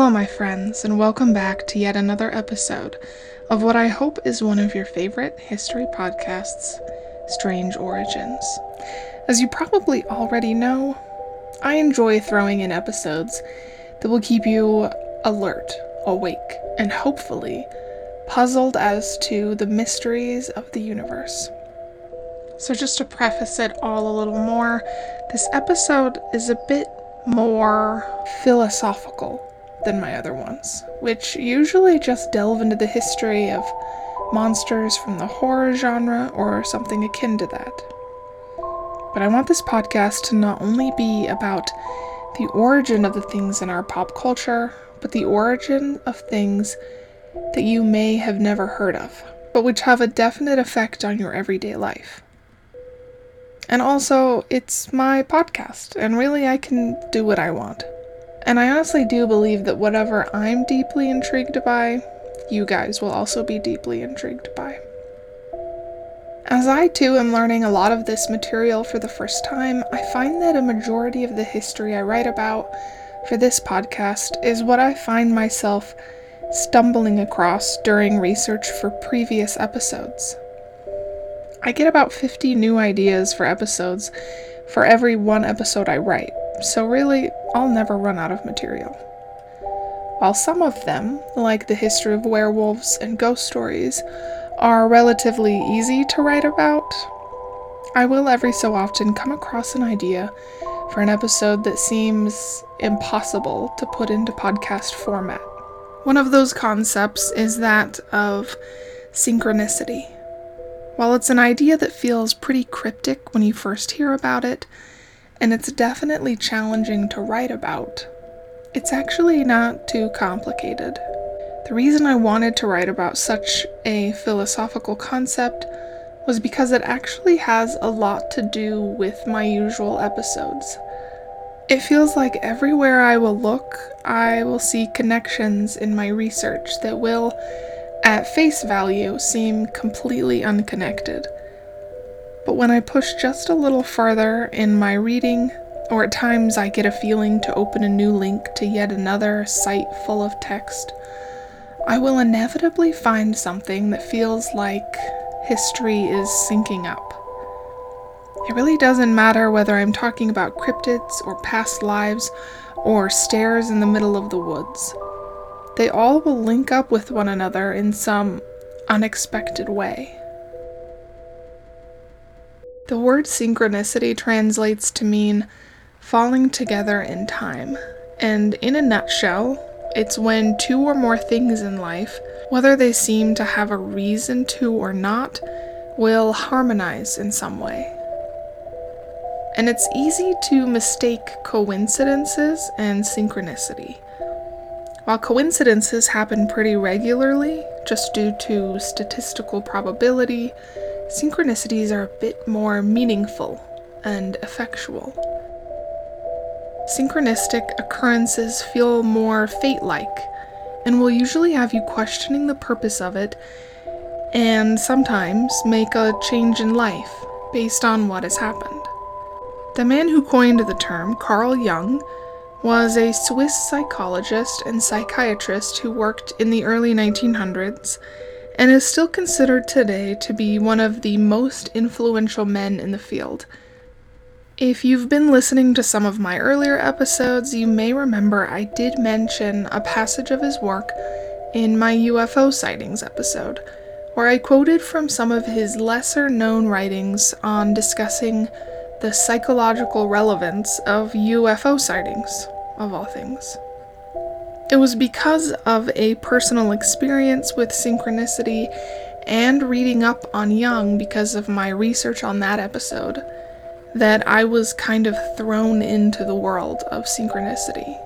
Hello, my friends, and welcome back to yet another episode of what I hope is one of your favorite history podcasts, Strange Origins. As you probably already know, I enjoy throwing in episodes that will keep you alert, awake, and hopefully puzzled as to the mysteries of the universe. So just to preface it all a little more, this episode is a bit more philosophical than my other ones, which usually just delve into the history of monsters from the horror genre or something akin to that. But I want this podcast to not only be about the origin of the things in our pop culture, but the origin of things that you may have never heard of, but which have a definite effect on your everyday life. And also, it's my podcast, and really I can do what I want. And I honestly do believe that whatever I'm deeply intrigued by, you guys will also be deeply intrigued by. As I too am learning a lot of this material for the first time, I find that a majority of the history I write about for this podcast is what I find myself stumbling across during research for previous episodes. I get about 50 new ideas for episodes for every one episode I write, so really, I'll never run out of material. While some of them, like the history of werewolves and ghost stories, are relatively easy to write about, I will every so often come across an idea for an episode that seems impossible to put into podcast format. One of those concepts is that of synchronicity. While it's an idea that feels pretty cryptic when you first hear about it, and it's definitely challenging to write about, it's actually not too complicated. The reason I wanted to write about such a philosophical concept was because it actually has a lot to do with my usual episodes. It feels like everywhere I will look, I will see connections in my research that will, at face value, seem completely unconnected. But when I push just a little farther in my reading, or at times I get a feeling to open a new link to yet another site full of text, I will inevitably find something that feels like history is syncing up. It really doesn't matter whether I'm talking about cryptids or past lives or stairs in the middle of the woods. They all will link up with one another in some unexpected way. The word synchronicity translates to mean falling together in time, and in a nutshell, it's when two or more things in life, whether they seem to have a reason to or not, will harmonize in some way. And it's easy to mistake coincidences and synchronicity. While coincidences happen pretty regularly, just due to statistical probability, synchronicities are a bit more meaningful and effectual. Synchronistic occurrences feel more fate-like, and will usually have you questioning the purpose of it, and sometimes make a change in life based on what has happened. The man who coined the term, Carl Jung, was a Swiss psychologist and psychiatrist who worked in the early 1900s and is still considered today to be one of the most influential men in the field. If you've been listening to some of my earlier episodes, you may remember I did mention a passage of his work in my UFO sightings episode, where I quoted from some of his lesser-known writings on discussing the psychological relevance of UFO sightings, of all things. It was because of a personal experience with synchronicity and reading up on Jung because of my research on that episode that I was kind of thrown into the world of synchronicity.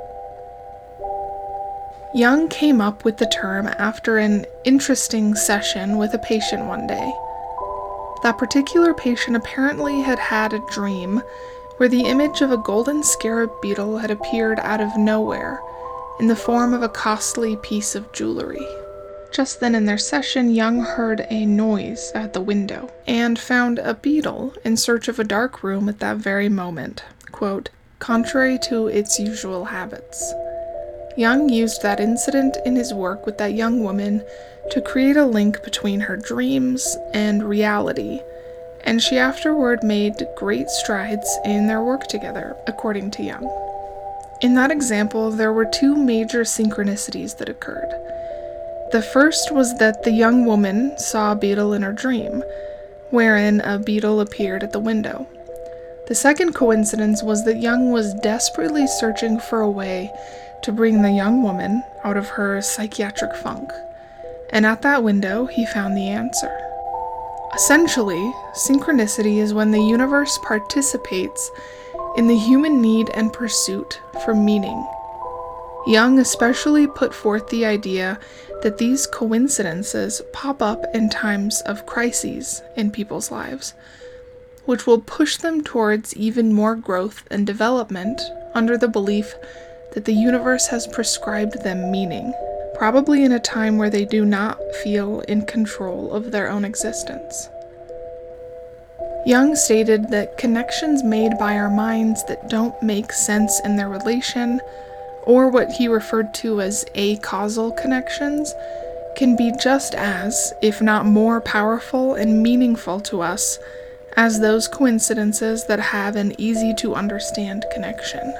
Jung came up with the term after an interesting session with a patient one day. That particular patient apparently had had a dream where the image of a golden scarab beetle had appeared out of nowhere in the form of a costly piece of jewelry. Just then in their session, Jung heard a noise at the window and found a beetle in search of a dark room at that very moment, quote, contrary to its usual habits. Jung used that incident in his work with that young woman to create a link between her dreams and reality, and she afterward made great strides in their work together, according to Jung. In that example, there were two major synchronicities that occurred. The first was that the young woman saw a beetle in her dream, wherein a beetle appeared at the window. The second coincidence was that Jung was desperately searching for a way to bring the young woman out of her psychiatric funk, and at that window he found the answer. Essentially, synchronicity is when the universe participates in the human need and pursuit for meaning. Jung especially put forth the idea that these coincidences pop up in times of crises in people's lives, which will push them towards even more growth and development under the belief that the universe has prescribed them meaning, probably in a time where they do not feel in control of their own existence. Jung stated that connections made by our minds that don't make sense in their relation, or what he referred to as acausal connections, can be just as, if not more powerful and meaningful to us, as those coincidences that have an easy-to-understand connection.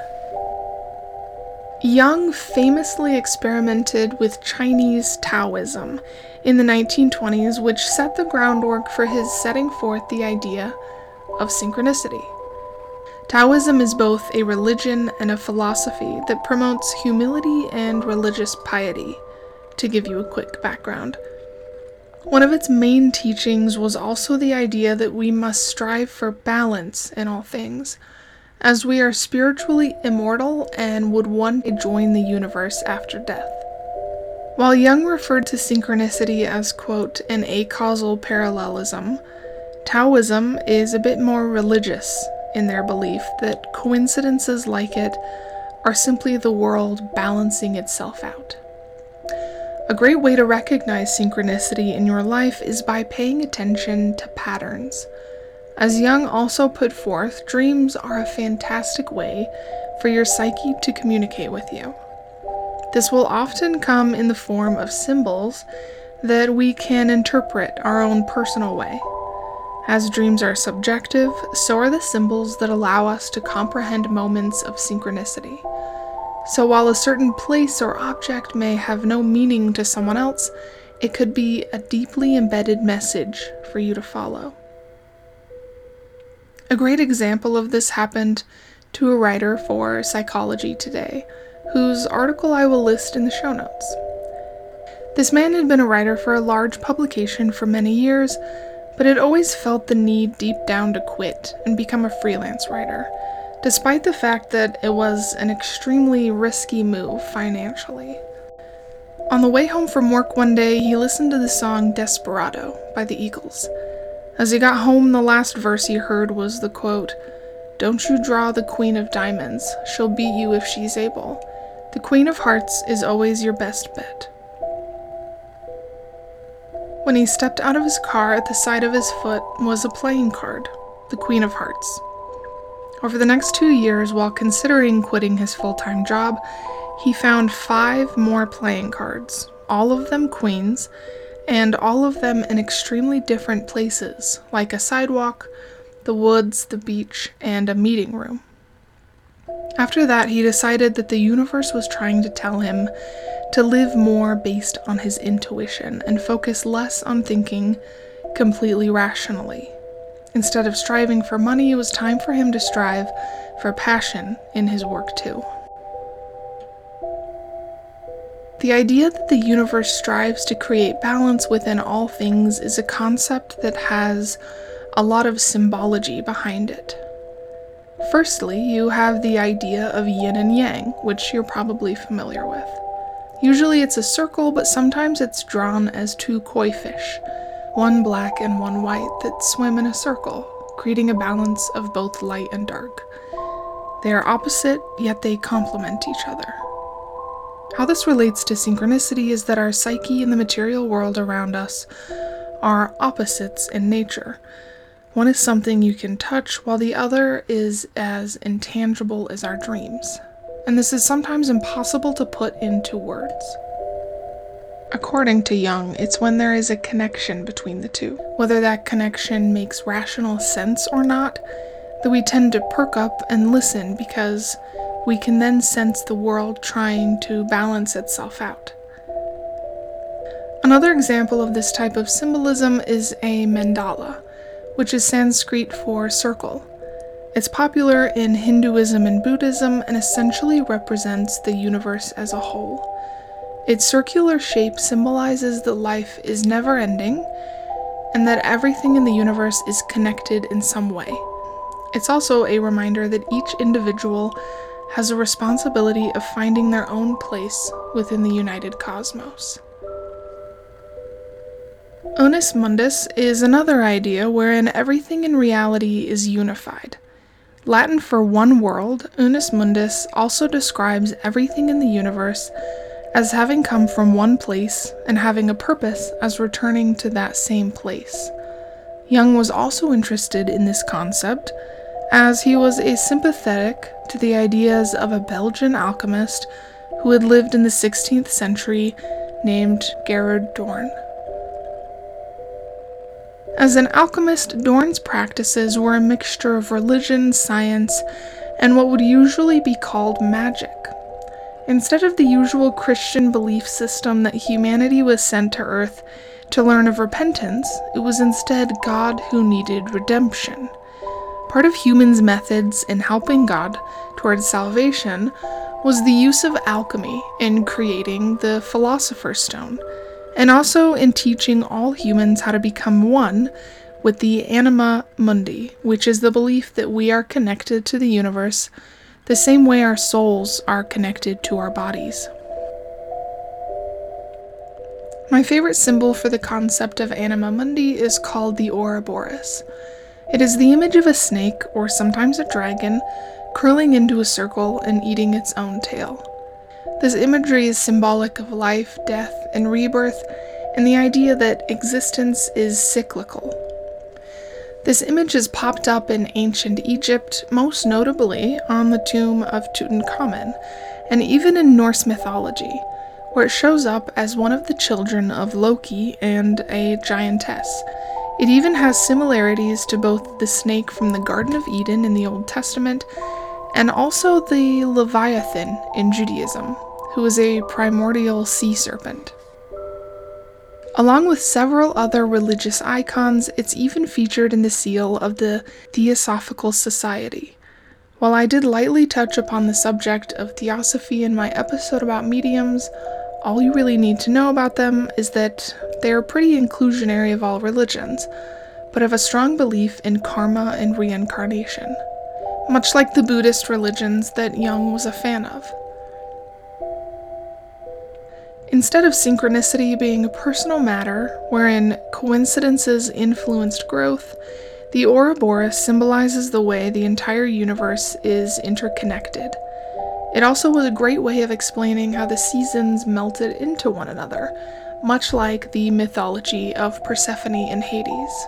Jung famously experimented with Chinese Taoism in the 1920s, which set the groundwork for his setting forth the idea of synchronicity. Taoism is both a religion and a philosophy that promotes humility and religious piety. To give you a quick background, one of its main teachings was also the idea that we must strive for balance in all things, as we are spiritually immortal and would one day join the universe after death. While Jung referred to synchronicity as, quote, an acausal parallelism, Taoism is a bit more religious in their belief that coincidences like it are simply the world balancing itself out. A great way to recognize synchronicity in your life is by paying attention to patterns. As Jung also put forth, dreams are a fantastic way for your psyche to communicate with you. This will often come in the form of symbols that we can interpret our own personal way. As dreams are subjective, so are the symbols that allow us to comprehend moments of synchronicity. So while a certain place or object may have no meaning to someone else, it could be a deeply embedded message for you to follow. A great example of this happened to a writer for Psychology Today, whose article I will list in the show notes. This man had been a writer for a large publication for many years, but had always felt the need deep down to quit and become a freelance writer, despite the fact that it was an extremely risky move financially. On the way home from work one day, he listened to the song Desperado by the Eagles. As he got home, the last verse he heard was the quote, "Don't you draw the Queen of Diamonds, she'll beat you if she's able. The Queen of Hearts is always your best bet." When he stepped out of his car, at the side of his foot was a playing card, the Queen of Hearts. Over the next 2 years, while considering quitting his full-time job, he found 5 more playing cards, all of them queens, and all of them in extremely different places, like a sidewalk, the woods, the beach, and a meeting room. After that, he decided that the universe was trying to tell him to live more based on his intuition and focus less on thinking completely rationally. Instead of striving for money, it was time for him to strive for passion in his work too. The idea that the universe strives to create balance within all things is a concept that has a lot of symbology behind it. Firstly, you have the idea of yin and yang, which you're probably familiar with. Usually it's a circle, but sometimes it's drawn as 2 koi fish, one black and one white, that swim in a circle, creating a balance of both light and dark. They are opposite, yet they complement each other. How this relates to synchronicity is that our psyche and the material world around us are opposites in nature. One is something you can touch, while the other is as intangible as our dreams. and this is sometimes impossible to put into words. According to Jung, it's when there is a connection between the two, whether that connection makes rational sense or not, that we tend to perk up and listen because we can then sense the world trying to balance itself out. Another example of this type of symbolism is a mandala, which is Sanskrit for circle. It's popular in Hinduism and Buddhism and essentially represents the universe as a whole. Its circular shape symbolizes that life is never-ending and that everything in the universe is connected in some way. It's also a reminder that each individual has a responsibility of finding their own place within the united cosmos. Unus mundus is another idea wherein everything in reality is unified. Latin for one world, unus mundus also describes everything in the universe as having come from one place and having a purpose as returning to that same place. Jung was also interested in this concept, as he was sympathetic to the ideas of a Belgian alchemist who had lived in the 16th century named Gerard Dorn. As an alchemist, Dorn's practices were a mixture of religion, science, and what would usually be called magic. Instead of the usual Christian belief system that humanity was sent to Earth to learn of repentance, it was instead God who needed redemption. Part of humans' methods in helping God towards salvation was the use of alchemy in creating the Philosopher's Stone, and also in teaching all humans how to become one with the anima mundi, which is the belief that we are connected to the universe the same way our souls are connected to our bodies. My favorite symbol for the concept of anima mundi is called the Ouroboros. It is the image of a snake, or sometimes a dragon, curling into a circle and eating its own tail. This imagery is symbolic of life, death, and rebirth, and the idea that existence is cyclical. This image has popped up in ancient Egypt, most notably on the tomb of Tutankhamun, and even in Norse mythology, where it shows up as one of the children of Loki and a giantess. It even has similarities to both the snake from the Garden of Eden in the Old Testament and also the Leviathan in Judaism, who is a primordial sea serpent. Along with several other religious icons, it's even featured in the seal of the Theosophical Society. While I did lightly touch upon the subject of theosophy in my episode about mediums, all you really need to know about them is that they are pretty inclusionary of all religions, but have a strong belief in karma and reincarnation, much like the Buddhist religions that Jung was a fan of. Instead of synchronicity being a personal matter, wherein coincidences influenced growth, the Ouroboros symbolizes the way the entire universe is interconnected. It also was a great way of explaining how the seasons melted into one another, much like the mythology of Persephone and Hades.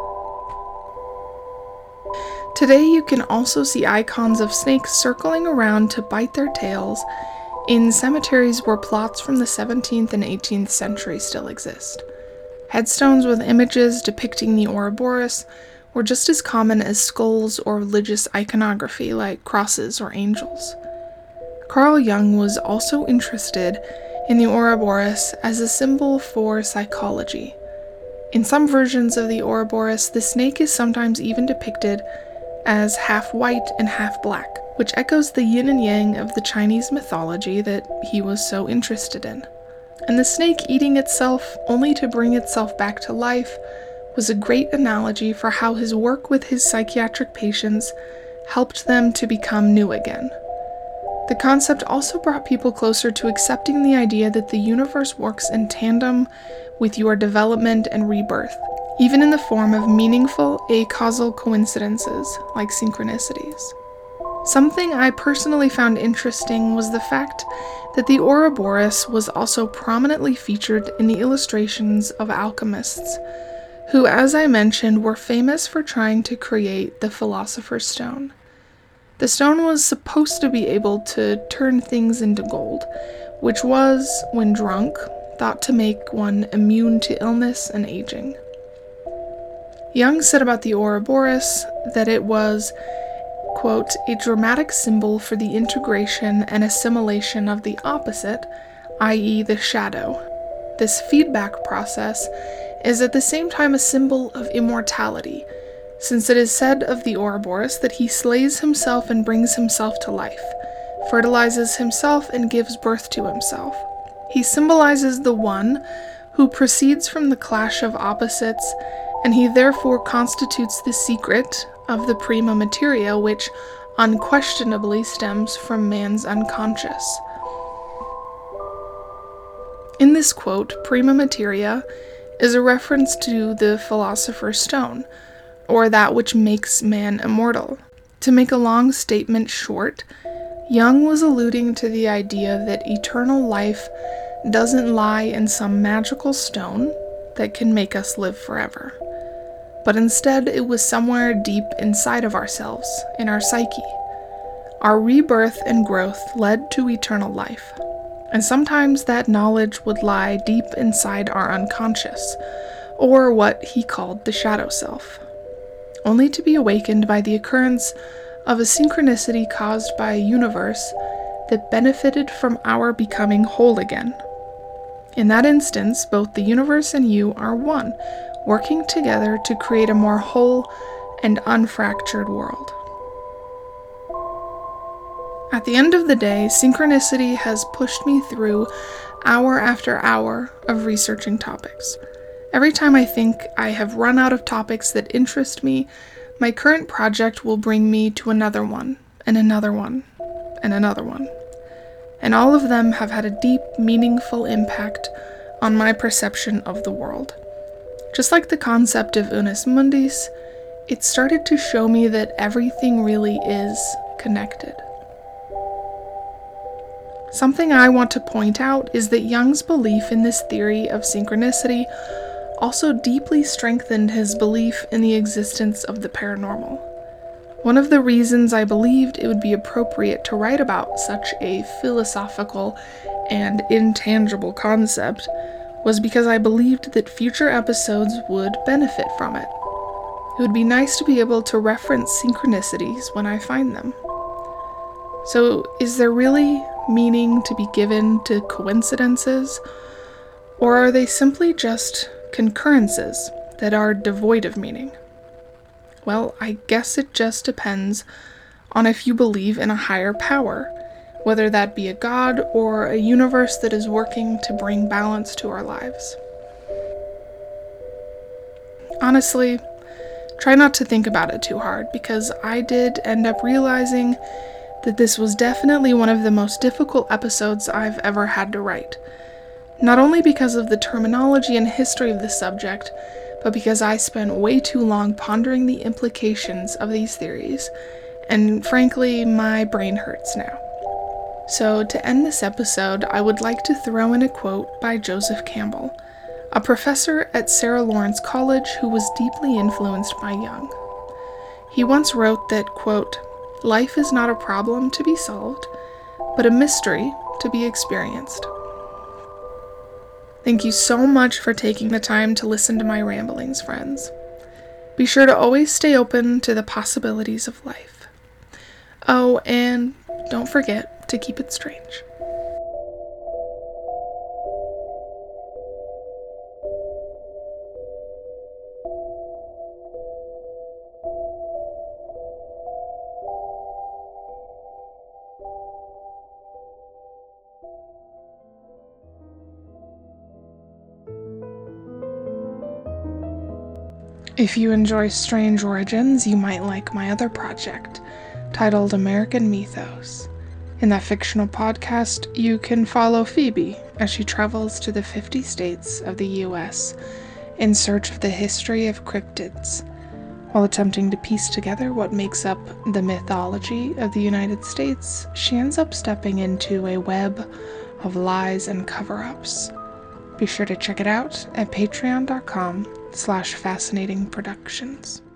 Today you can also see icons of snakes circling around to bite their tails in cemeteries where plots from the 17th and 18th century still exist. Headstones with images depicting the Ouroboros were just as common as skulls or religious iconography like crosses or angels. Carl Jung was also interested in the Ouroboros as a symbol for psychology. In some versions of the Ouroboros, the snake is sometimes even depicted as half white and half black, which echoes the yin and yang of the Chinese mythology that he was so interested in. And the snake eating itself only to bring itself back to life was a great analogy for how his work with his psychiatric patients helped them to become new again. The concept also brought people closer to accepting the idea that the universe works in tandem with your development and rebirth, even in the form of meaningful acausal coincidences like synchronicities. Something I personally found interesting was the fact that the Ouroboros was also prominently featured in the illustrations of alchemists, who, as I mentioned, were famous for trying to create the Philosopher's Stone. The stone was supposed to be able to turn things into gold, which was, when drunk, thought to make one immune to illness and aging. Jung said about the Ouroboros that it was, quote, a dramatic symbol for the integration and assimilation of the opposite, i.e. the shadow. This feedback process is at the same time a symbol of immortality, since it is said of the Ouroboros that he slays himself and brings himself to life, fertilizes himself and gives birth to himself. He symbolizes the one who proceeds from the clash of opposites, and he therefore constitutes the secret of the prima materia, which unquestionably stems from man's unconscious. In this quote, prima materia is a reference to the philosopher's stone, or that which makes man immortal. To make a long statement short, Jung was alluding to the idea that eternal life doesn't lie in some magical stone that can make us live forever, but instead it was somewhere deep inside of ourselves, in our psyche. Our rebirth and growth led to eternal life, and sometimes that knowledge would lie deep inside our unconscious, or what he called the shadow self, only to be awakened by the occurrence of a synchronicity caused by a universe that benefited from our becoming whole again. In that instance, both the universe and you are one, working together to create a more whole and unfractured world. At the end of the day, synchronicity has pushed me through hour after hour of researching topics. Every time I think I have run out of topics that interest me, my current project will bring me to another one, and another one, and another one. And all of them have had a deep, meaningful impact on my perception of the world. Just like the concept of Unus Mundis, it started to show me that everything really is connected. Something I want to point out is that Jung's belief in this theory of synchronicity also deeply strengthened his belief in the existence of the paranormal. One of the reasons I believed it would be appropriate to write about such a philosophical and intangible concept was because I believed that future episodes would benefit from it. It would be nice to be able to reference synchronicities when I find them. So, is there really meaning to be given to coincidences, or are they simply just concurrences that are devoid of meaning? Well, I guess it just depends on if you believe in a higher power, whether that be a god or a universe that is working to bring balance to our lives. Honestly, try not to think about it too hard, because I did end up realizing that this was definitely one of the most difficult episodes I've ever had to write. Not only because of the terminology and history of the subject, but because I spent way too long pondering the implications of these theories, and frankly, my brain hurts now. So, to end this episode, I would like to throw in a quote by Joseph Campbell, a professor at Sarah Lawrence College who was deeply influenced by Jung. He once wrote that, quote, "Life is not a problem to be solved, but a mystery to be experienced." Thank you so much for taking the time to listen to my ramblings, friends. Be sure to always stay open to the possibilities of life. Oh, and don't forget to keep it strange. If you enjoy Strange Origins, you might like my other project, titled American Mythos. In that fictional podcast, you can follow Phoebe as she travels to the 50 states of the US in search of the history of cryptids. While attempting to piece together what makes up the mythology of the United States, she ends up stepping into a web of lies and cover-ups. Be sure to check it out at patreon.com/fascinatingproductions.